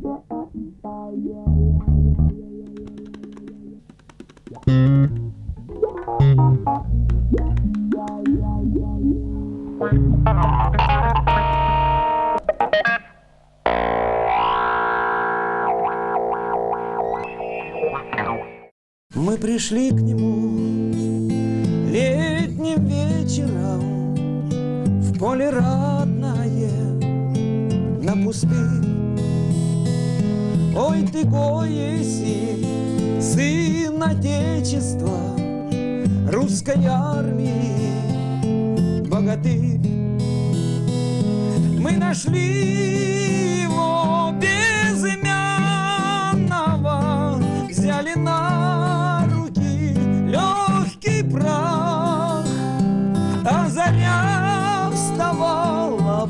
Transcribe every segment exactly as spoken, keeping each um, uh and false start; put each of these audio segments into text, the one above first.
Мы пришли к нему летним вечером в поле родное на пустырь. Ой, ты Гоеси, сын Отечества, русской армии, богатырь. Мы нашли его безымянного, взяли на руки легкий прах, а заря вставала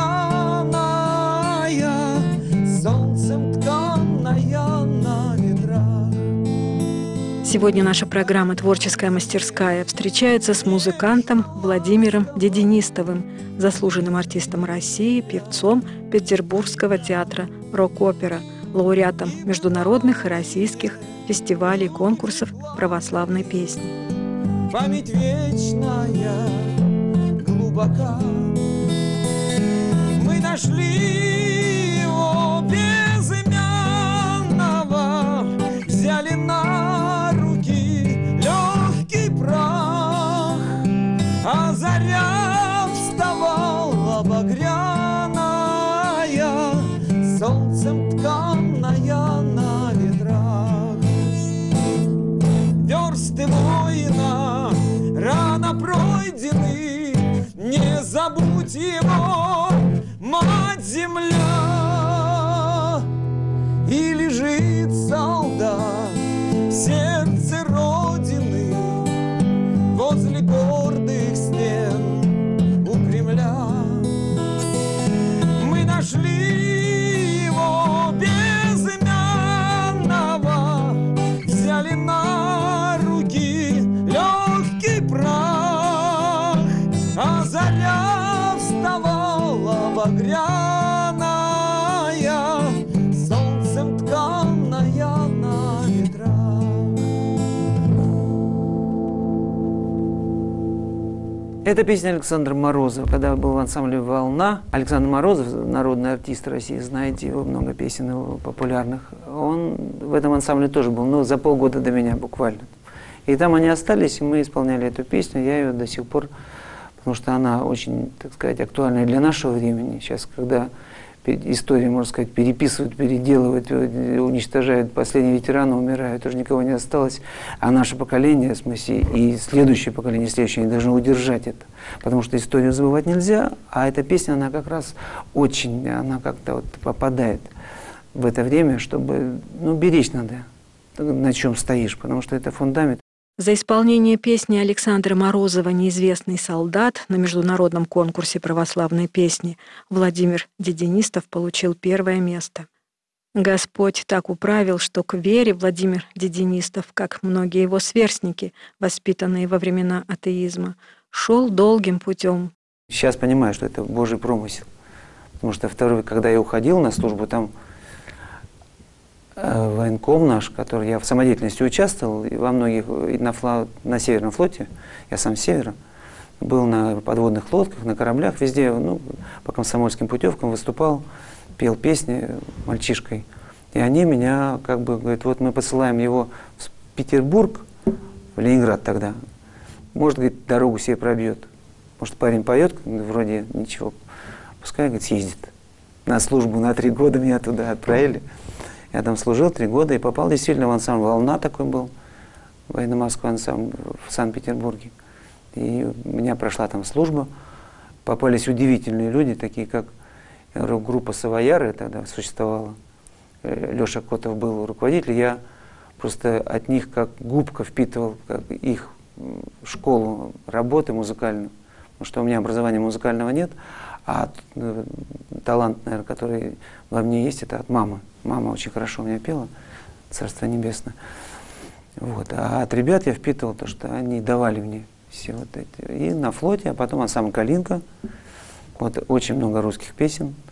багряная, солнцем тканная на ветрах. Сегодня наша программа «Творческая мастерская» встречается с музыкантом Владимиром Дединистовым, заслуженным артистом России, певцом Петербургского театра «Рок-опера», лауреатом международных и российских фестивалей и конкурсов православной песни. Память вечная, глубока. Мы нашли его безымянного, взяли на руки легкий прах, а заря вставала багряная, солнцем тканная на ветрах. Версты воина рано пройдены, не забудь его, мать земля. И лежит солдат в сердце Родины возле гордых стен у Кремля. Мы нашли его безымянного, взяли на руки легкий прах, а заря вставала багряная, солнцем тканная на ветрах. Это песня Александра Морозова. Когда был в ансамбле «Волна», Александр Морозов, народный артист России, знаете его, много песен его популярных, он в этом ансамбле тоже был, но за полгода до меня буквально. И там они остались, и мы исполняли эту песню, я ее до сих пор, потому что она очень, так сказать, актуальна для нашего времени. Сейчас, когда историю, можно сказать, переписывают, переделывают, уничтожают, последние ветераны умирают, уже никого не осталось, а наше поколение, в смысле, и следующее поколение, следующее, они должны удержать это, потому что историю забывать нельзя, а эта песня, она как раз очень, она как-то вот попадает в это время, чтобы, ну, беречь надо, на чем стоишь, потому что это фундамент. За исполнение песни Александра Морозова «Неизвестный солдат» на международном конкурсе православной песни Владимир Дединистов получил первое место. Господь так управил, что к вере Владимир Дединистов, как многие его сверстники, воспитанные во времена атеизма, шел долгим путем. Сейчас понимаю, что это Божий промысел, потому что второй, когда я уходил на службу, там военком наш, который я в самодеятельности участвовал, и во многих, и на, флот, на Северном флоте, я сам с севера, был на подводных лодках, на кораблях, везде, ну, по комсомольским путевкам выступал, пел песни мальчишкой. И они меня, как бы, говорят, вот мы посылаем его в Петербург, в Ленинград тогда, может, говорит, дорогу себе пробьет. Может, парень поет, вроде ничего, пускай, говорит, съездит. На службу на три года меня туда отправили. Я там служил три года и попал действительно в ансамбль «Волна», такой был, военно-морской ансамбль в Санкт-Петербурге. И у меня прошла там служба. Попались удивительные люди, такие как группа «Савояры» тогда существовала. Леша Котов был руководитель. Я просто от них как губка впитывал как их школу работы музыкальную. Потому что у меня образования музыкального нет, а талант, наверное, который во мне есть, это от мамы. Мама очень хорошо у меня пела, Царство Небесное. Вот. А от ребят я впитывал то, что они давали мне все вот эти. И на флоте, а потом ансамбль «Калинка». Вот очень много русских песен.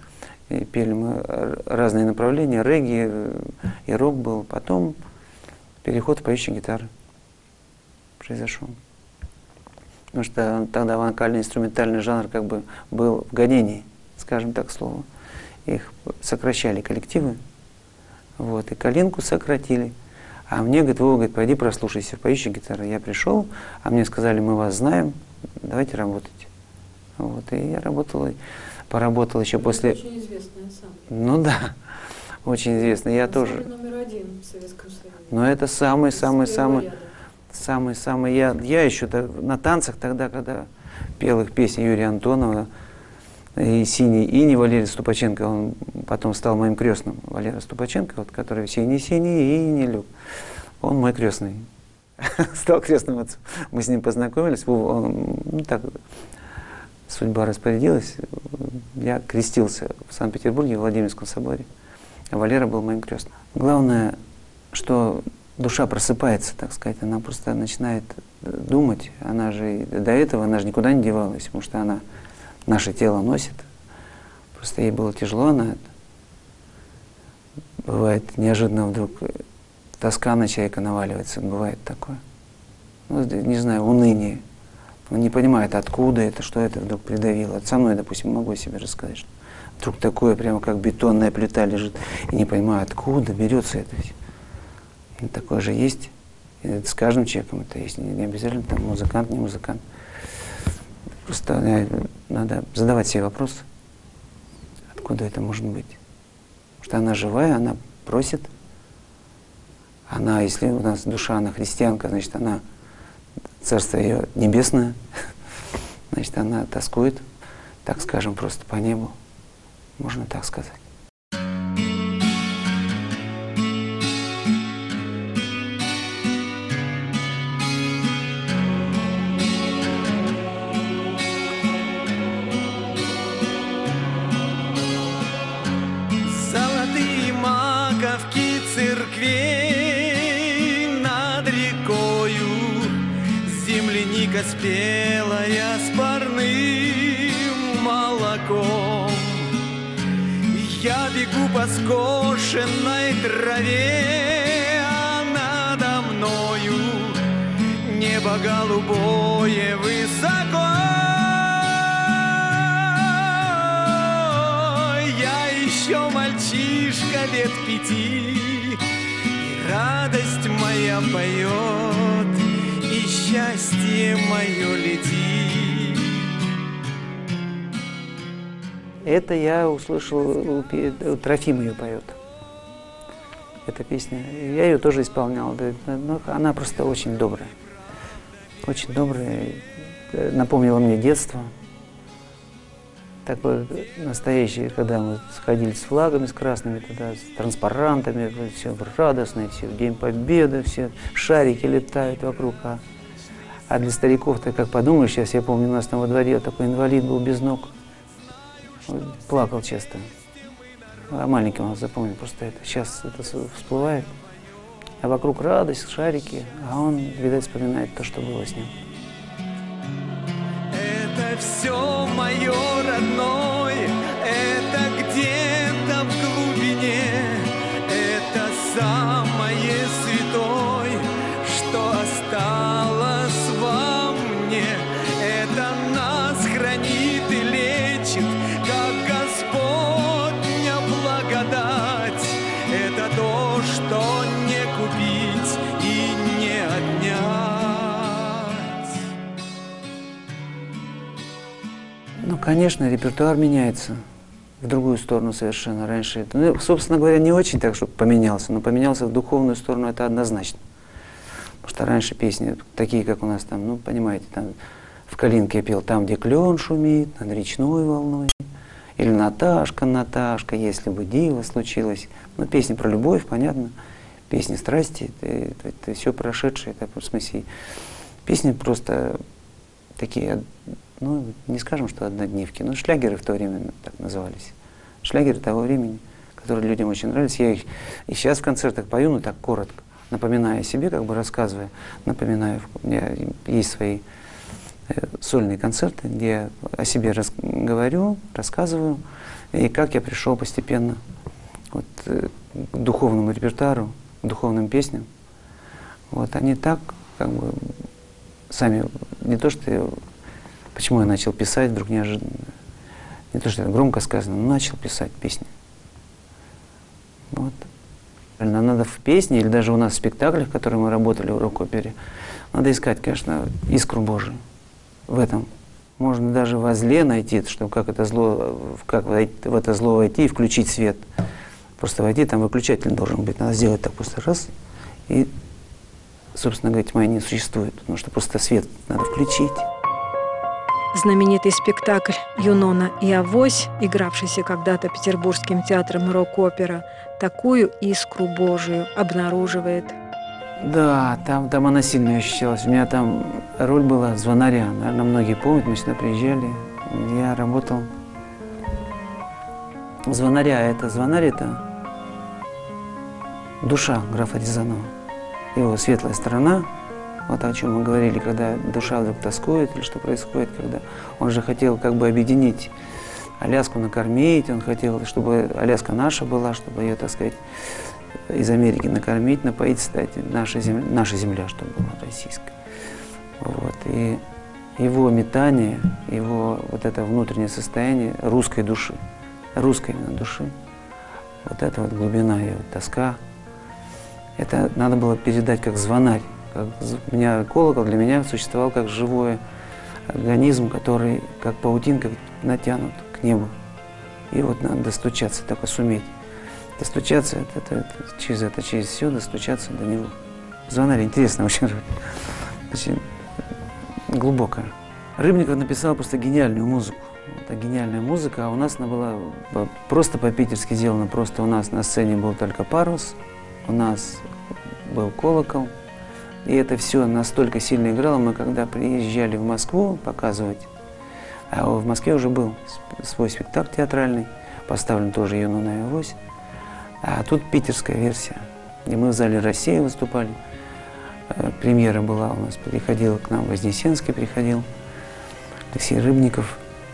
И пели мы разные направления, регги и рок был. Потом переход в поющие гитары произошел. Потому что тогда вокально-инструментальный жанр как бы был в гонении, скажем так слово. Их сокращали коллективы, вот, и калинку сократили. А мне, говорит, Вова, говорит, пойди прослушайся в поющие гитары. Я пришел, а мне сказали, мы вас знаем, давайте работать. Вот, и я работал, поработал еще после... Очень известный ансамбль. Ну да, очень известный. Я Ансамбль тоже... номер один в Советском Союзе. Но это самый-самый-самый... ряда. Самый-самый... Я, я еще на танцах тогда, когда пел их песни Юрия Антонова, и «Синий иней» Валерий Ступаченко, он потом стал моим крестным. Валерий Ступаченко, вот, который «Синий-синий иней лег», он мой крестный. Стал крестным отцом. Мы с ним познакомились. Он, ну, так, судьба распорядилась. Я крестился в Санкт-Петербурге, в Владимирском соборе. А Валера был моим крестным. Главное, что душа просыпается, так сказать. Она просто начинает думать. Она же до этого, она же никуда не девалась, потому что она наше тело носит. Просто ей было тяжело, она бывает неожиданно вдруг тоска на человека наваливается, бывает такое. Ну, не знаю, уныние. Он не понимает, откуда это, что это вдруг придавило. Со мной, допустим, могу себе рассказать, что вдруг такое, прямо как бетонная плита лежит, и не понимаю, откуда берется это все. И такое же есть. И это с каждым человеком это есть. Не обязательно там музыкант, не музыкант. Просто надо задавать себе вопрос, откуда это может быть. Потому что она живая, она просит. Она, если у нас душа, она христианка, значит, она, царство ее небесное, значит, она тоскует, так скажем, просто по небу. Можно так сказать. Золотые маковки церквей над рекою, земляника спелая с парным молоком. Я бегу по скошенной траве, а надо мною небо голубое высоко. Я еще мальчишка лет пяти, и радость моя поет, и счастье мое летит. Это я услышал, Трофим ее поет. Эта песня. Я ее тоже исполнял. Но она просто очень добрая. Очень добрая. Напомнила мне детство. Такое настоящее, когда мы сходили с флагами, с красными, тогда, с транспарантами, все радостно, все, День Победы, все шарики летают вокруг. А, а для стариков-то, как подумаешь, сейчас я помню, у нас там во дворе такой инвалид был без ног. Плакал часто. А маленьким он запомнил просто это. Сейчас это всплывает. А вокруг радость, шарики, а он, видать, вспоминает то, что было с ним. Это все мое родное, это где-то в глубине, это самое святое, что осталось во мне. Это нас хранит и лечит, как Господня благодать. Это то, что не купить и не отнять. Ну, конечно, репертуар меняется в другую сторону совершенно. Раньше это, ну, собственно говоря, не очень так, чтобы поменялся, но поменялся в духовную сторону, это однозначно. Потому что раньше песни, такие, как у нас там, ну, понимаете, там в «Калинке» я пел «Там, где клен шумит, над речной волной». Или «Наташка, Наташка, если бы диво случилось». Ну, песни про любовь, понятно. Песни страсти, это, это, это все прошедшее, это, в смысле, песни просто такие, ну, не скажем, что однодневки, но шлягеры в то время так назывались. Шлягеры того времени, которые людям очень нравились. Я их и сейчас в концертах пою, но так коротко, напоминая о себе, как бы рассказывая, напоминаю, у меня есть свои сольные концерты, где я о себе рас говорю, рассказываю, И как я пришел постепенно вот, к духовному репертуару, к духовным песням. Вот они так, как бы, сами, не то что я, почему я начал писать вдруг неожиданно, не то что это громко сказано, но начал писать песни. Вот. Надо в песне, или даже у нас в спектаклях, в которых мы работали в рок-опере, надо искать, конечно, искру Божию в этом. Можно даже во зле найти, чтобы как, это зло, как в это зло войти и включить свет. Просто войти, там выключатель должен быть. Надо сделать так просто раз, и, собственно говоря, тьма не существует, потому что просто свет надо включить. Знаменитый спектакль «Юнона и Авось», игравшийся когда-то Петербургским театром рок-опера, такую искру Божию обнаруживает. Да, там, там она сильно ощущалась. У меня там роль была звонаря. Наверное, многие помнят, мы сюда приезжали. Я работал звонаря. Это звонарь, это душа графа Рязанова. Его светлая сторона. Вот о чем мы говорили, когда душа вдруг тоскует, или что происходит, когда он же хотел как бы объединить Аляску, накормить, он хотел, чтобы Аляска наша была, чтобы ее, так сказать, из Америки накормить, напоить, кстати, наша земля, наша земля, чтобы была российская. Вот. И его метание, его вот это внутреннее состояние русской души, русской именно души, вот эта вот глубина ее, тоска, это надо было передать как звонарь. Как, у меня колокол для меня существовал как живой организм, который как паутинка натянут к небу. И вот надо достучаться, только суметь. Достучаться, это, это, это, через это, через все достучаться до него. Звонарь интересная очень роль, очень глубокая. Рыбников написал просто гениальную музыку. Это гениальная музыка, а у нас она была просто по-питерски сделана. Просто у нас на сцене был только парус, у нас был колокол. И это все настолько сильно играло, мы когда приезжали в Москву показывать, а в Москве уже был свой спектакль театральный, поставлен тоже «Юнона и Авось», а тут питерская версия. И мы в зале «Россия» выступали, премьера была у нас, приходил к нам Вознесенский, приходил, Алексей Рыбников.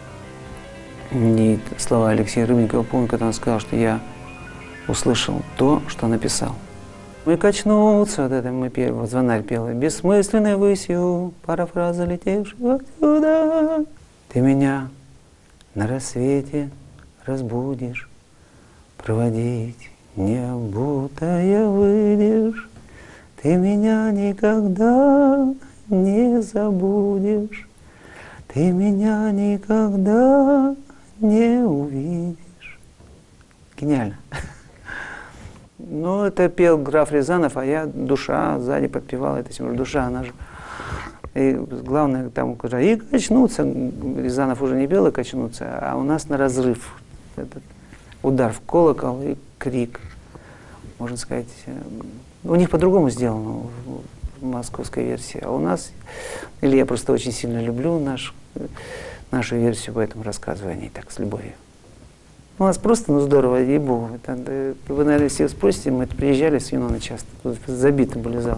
И слова Алексея Рыбникова, помню, когда он сказал, что я услышал то, что написал. Мы качнутся, вот это мы пели, вот звонарь пел, бессмысленной высью, парафраза летевшего отсюда. Ты меня на рассвете разбудишь, проводить необутая выйдешь. Ты меня никогда не забудешь, ты меня никогда не увидишь. Гениально. Ну, это пел граф Рязанов, а я душа сзади подпевала, это уже душа, она же. И главное, там, и качнуться, Рязанов уже не пел и качнуться, а у нас на разрыв. Этот удар в колокол и крик, можно сказать. У них по-другому сделано в московской версии, а у нас, или я просто очень сильно люблю наш, нашу версию, поэтому рассказываю о ней так, с любовью. У нас просто, ну здорово, ей-богу. Вы, наверное, все спросите, мы приезжали с Юноной часто, тут забиты были залы.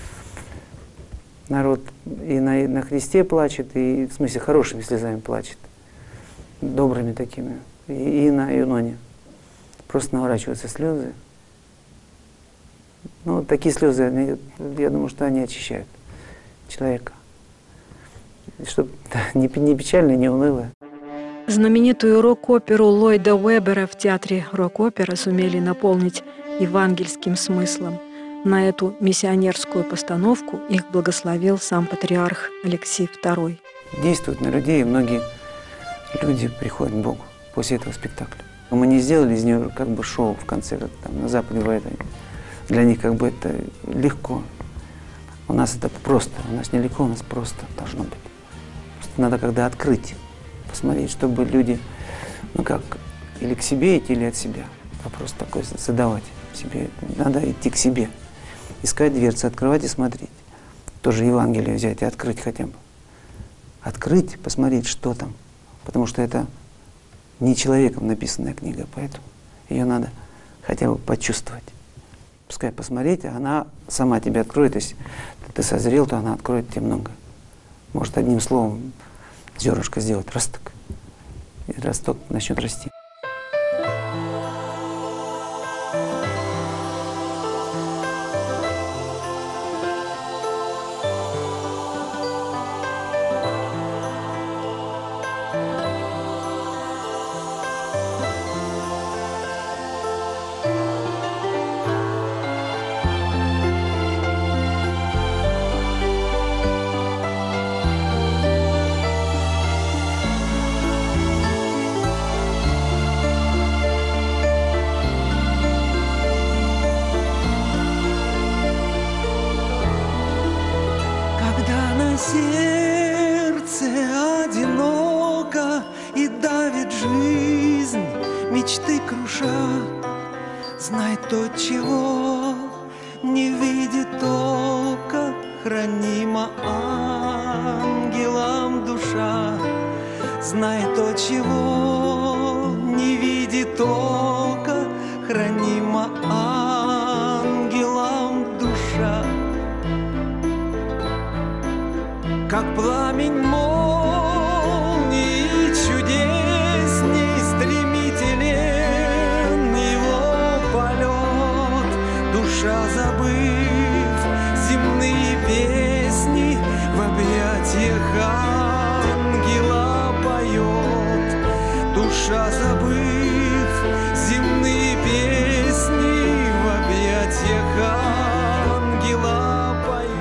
Народ и на, на Христе плачет, и в смысле хорошими слезами плачет, добрыми такими, и, и на Юноне. Просто наворачиваются слезы. Ну, такие слезы, они, я думаю, что они очищают человека. Чтобы не, не печально, не уныло. Знаменитую рок-оперу Ллойда Уэббера в театре рок-опера сумели наполнить евангельским смыслом. На эту миссионерскую постановку их благословил сам патриарх Алексий второй. Действует на людей, и многие люди приходят к Богу после этого спектакля. Мы не сделали из нее как бы шоу в конце, как там на Западе бывает. Для них как бы это легко. У нас это просто, у нас нелегко, у нас просто должно быть. Просто надо когда открыть, посмотреть, чтобы люди, ну как, или к себе идти, или от себя. Вопрос такой задавать себе. Надо идти к себе, искать дверцы, открывать и смотреть. Тоже Евангелие взять и открыть хотя бы. Открыть, посмотреть, что там. Потому что это не человеком написанная книга, поэтому ее надо хотя бы почувствовать. Пускай посмотреть, а она сама тебе откроет. Если ты созрел, то она откроет тебе много. Может, одним словом зернышко сделать росток. И росток начнет расти. Знай то, чего не видит око, хранима ангелам душа. Знай то, чего не видит око, хранима ангелам душа. Как пламень молнии чудесней, стремителен его полет. Душа, забыв земные песни, в объятиях ангела поет. Душа, забыв земные песни, в объятиях ангела поет.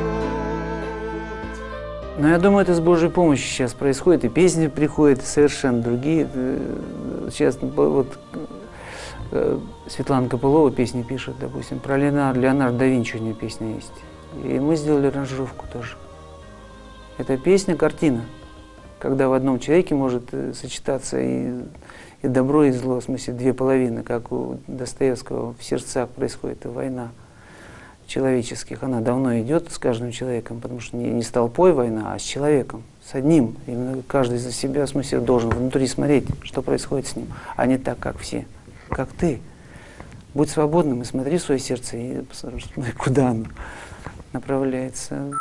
Но я думаю, это с Божьей помощью сейчас происходит, и песни приходят совершенно другие. Сейчас вот Светлана Копылова песни пишет, допустим, про Леонардо, Леонардо да Винчи у нее песня есть. И мы сделали аранжировку тоже. Это песня, картина, когда в одном человеке может сочетаться и, и добро, и зло, в смысле две половины, как у Достоевского в «Сердцах» происходит война человеческих. Она давно идет с каждым человеком, потому что не, не с толпой война, а с человеком, с одним. Именно каждый за себя, в смысле, должен внутри смотреть, что происходит с ним, а не так, как все, как ты. Будь свободным и смотри в свое сердце, и посмотри, куда оно направляется.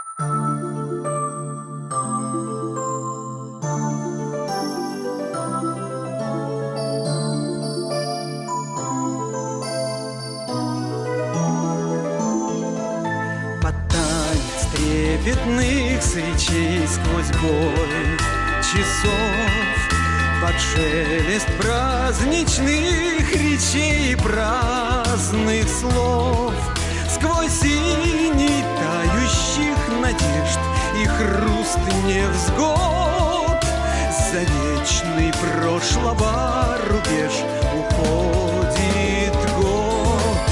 Трепетных свечей сквозь бой часов, под шелест праздничных речей и праздных слов, сквозь синий тающих надежд и хруст невзгод, за вечный прошлого рубеж уходит год.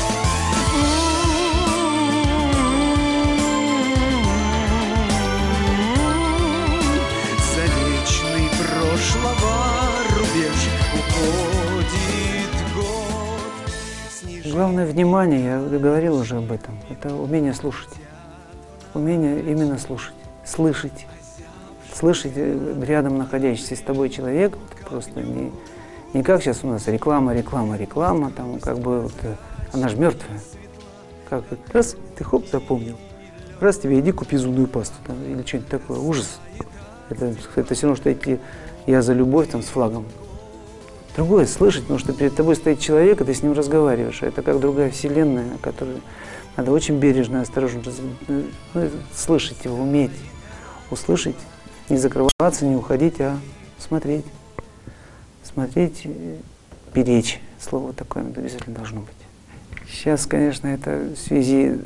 Прошлого рубеж уходит год. Снежный... Главное внимание, я говорил уже об этом, это умение слушать. Умение именно слушать, слышать. Слышать рядом находящийся с тобой человек, просто не, не как сейчас у нас реклама, реклама, реклама, там как бы вот, она же мертвая. Как раз ты хоп, запомнил. Раз тебе иди купи зубную пасту там, или что-нибудь такое. Ужас. Это, это все равно, что идти я за любовь там с флагом. Другое слышать, потому что перед тобой стоит человек, и ты с ним разговариваешь. Это как другая вселенная, которую надо очень бережно, осторожно ну, слышать его, уметь услышать, не закрываться, не уходить, а смотреть. Смотреть, беречь. Слово такое обязательно должно быть. Сейчас, конечно, это в связи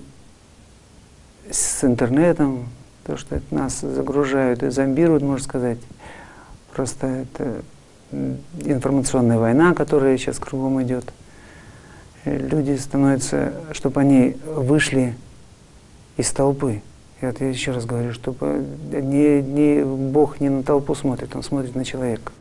с интернетом, то, что это нас загружают и зомбируют, можно сказать. Просто это информационная война, которая сейчас кругом идет. Люди становятся, чтобы они вышли из толпы. И вот я еще раз говорю, чтобы не, не, Бог не на толпу смотрит, Он смотрит на человека.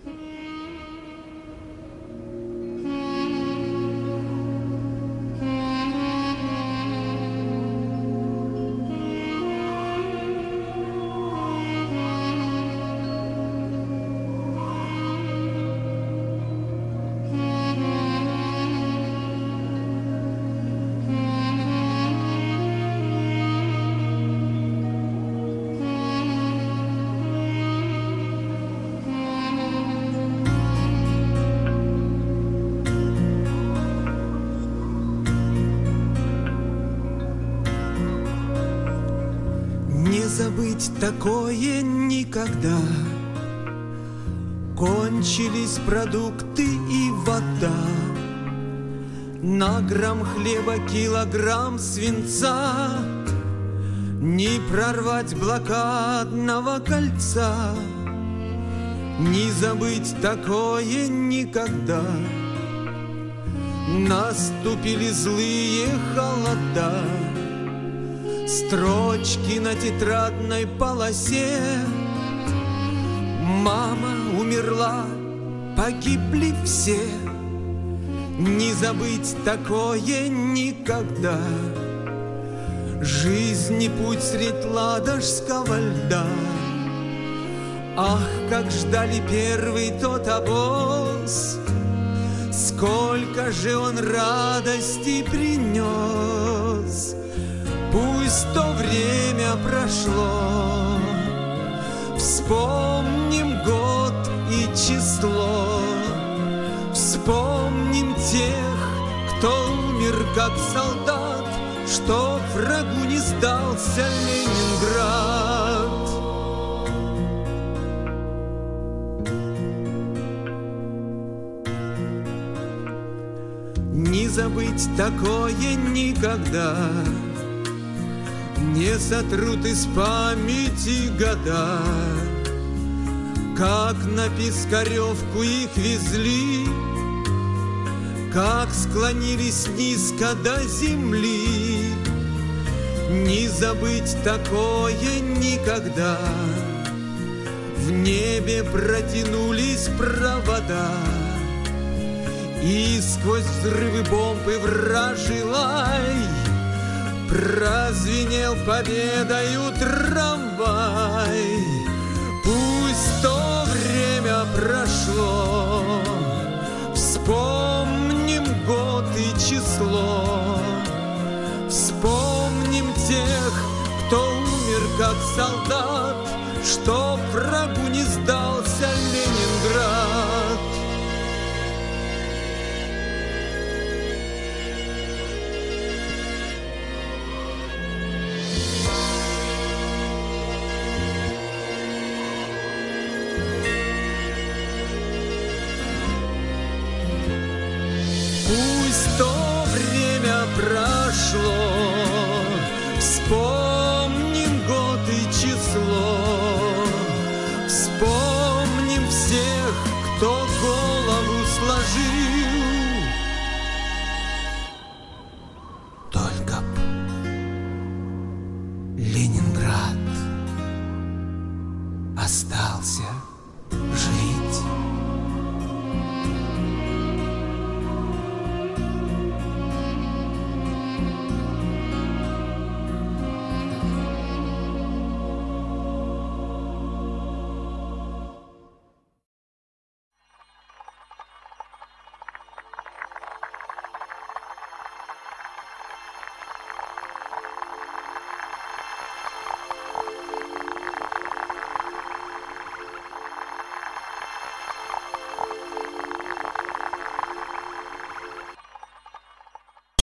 Забыть такое никогда. Кончились продукты и вода. На грамм хлеба килограмм свинца. Не прорвать блокадного кольца. Не забыть такое никогда. Наступили злые холода. Строчки на тетрадной полосе. Мама умерла, погибли все. Не забыть такое никогда. Жизни путь средь ладожского льда. Ах, как ждали первый тот обоз, сколько же он радости принес. Пусть то время прошло, вспомним год и число, вспомним тех, кто умер как солдат, чтоб врагу не сдался Ленинград. Не забыть такое никогда, не сотрут из памяти года, как на Пискаревку их везли, как склонились низко до земли. Не забыть такое никогда. В небе протянулись провода, и сквозь взрывы бомб и вражий лай прозвенел победою трамвай. Пусть то время прошло, вспомним год и число, вспомним тех, кто умер как солдат, чтоб врагу не сдался Ленинград. Пусть то время прошло,